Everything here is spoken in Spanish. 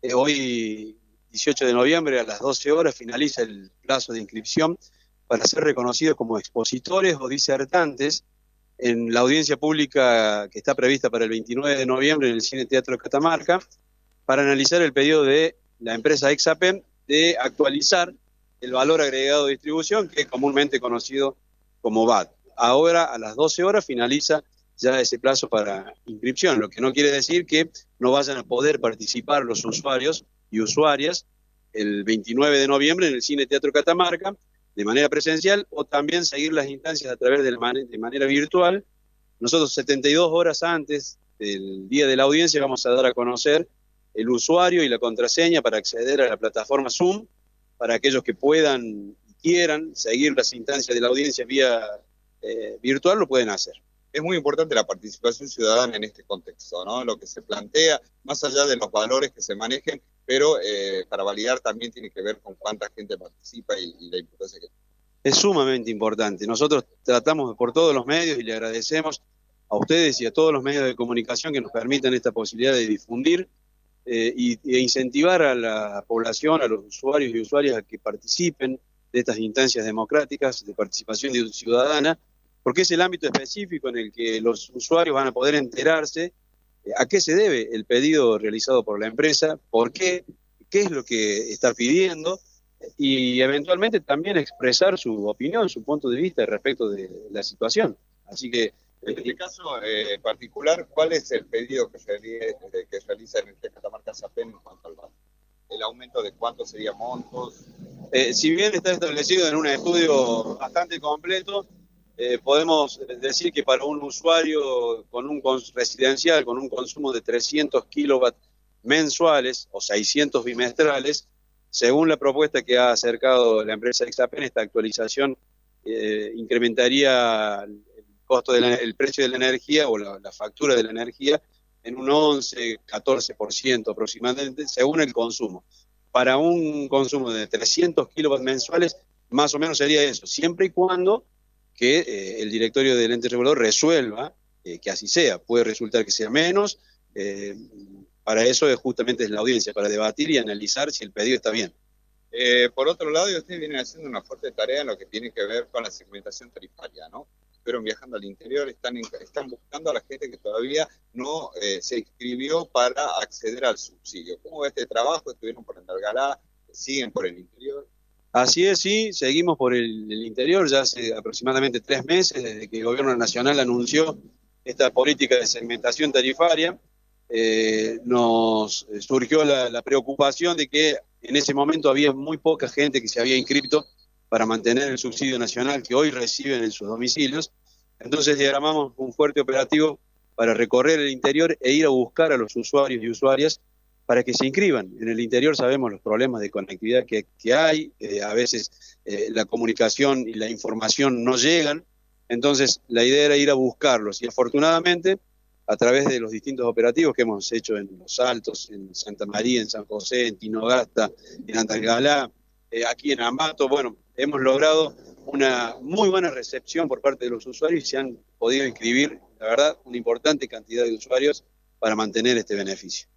Hoy, 18 de noviembre, a las 12 horas, finaliza el plazo de inscripción para ser reconocidos como expositores o disertantes en la audiencia pública que está prevista para el 29 de noviembre en el Cine Teatro Catamarca, para analizar el pedido de la empresa Exapen de actualizar el valor agregado de distribución, que es comúnmente conocido como VAT. Ahora, a las 12 horas, finaliza ya ese plazo para inscripción, lo que no quiere decir que no vayan a poder participar los usuarios y usuarias el 29 de noviembre en el Cine Teatro Catamarca, de manera presencial, o también seguir las instancias a través de manera virtual. Nosotros 72 horas antes del día de la audiencia vamos a dar a conocer el usuario y la contraseña para acceder a la plataforma Zoom, para aquellos que puedan y quieran seguir las instancias de la audiencia vía virtual, lo pueden hacer. Es muy importante la participación ciudadana en este contexto, ¿no? Lo que se plantea, más allá de los valores que se manejen, pero para validar también tiene que ver con cuánta gente participa y la importancia que tiene. Es sumamente importante. Nosotros tratamos por todos los medios y le agradecemos a ustedes y a todos los medios de comunicación que nos permitan esta posibilidad de difundir e incentivar a la población, a los usuarios y usuarias a que participen de estas instancias democráticas de participación ciudadana, porque es el ámbito específico en el que los usuarios van a poder enterarse a qué se debe el pedido realizado por la empresa, por qué es lo que está pidiendo, y eventualmente también expresar su opinión, su punto de vista respecto de la situación. Así que en este caso particular, ¿cuál es el pedido que realiza en este Catamarca Exapen en cuanto al VAT? ¿El aumento de cuánto sería montos? Si bien está establecido en un estudio bastante completo, podemos decir que para un usuario con un residencial con un consumo de 300 kilowatts mensuales o 600 bimestrales, según la propuesta que ha acercado la empresa Exapen, esta actualización incrementaría el precio de la energía o la factura de la energía en un 11-14% aproximadamente, según el consumo. Para un consumo de 300 kilowatts mensuales, más o menos sería eso, siempre y cuando que el directorio del ente regulador resuelva que así sea. Puede resultar que sea menos. Para eso justamente es la audiencia, para debatir y analizar si el pedido está bien. Por otro lado, ustedes vienen haciendo una fuerte tarea en lo que tiene que ver con la segmentación tarifaria, ¿no? Estuvieron viajando al interior, están buscando a la gente que todavía no se inscribió para acceder al subsidio. ¿Cómo va este trabajo? ¿Estuvieron por Andalgalá? ¿Siguen por el interior? Así es, sí, seguimos por el interior ya hace aproximadamente 3 meses, desde que el gobierno nacional anunció esta política de segmentación tarifaria. Nos surgió la preocupación de que en ese momento había muy poca gente que se había inscrito para mantener el subsidio nacional que hoy reciben en sus domicilios. Entonces diagramamos un fuerte operativo para recorrer el interior e ir a buscar a los usuarios y usuarias para que se inscriban. En el interior sabemos los problemas de conectividad que hay, a veces la comunicación y la información no llegan, entonces la idea era ir a buscarlos y afortunadamente a través de los distintos operativos que hemos hecho en Los Altos, en Santa María, en San José, en Tinogasta, en Andalgalá, aquí en Ambato, bueno, hemos logrado una muy buena recepción por parte de los usuarios y se han podido inscribir, la verdad, una importante cantidad de usuarios para mantener este beneficio.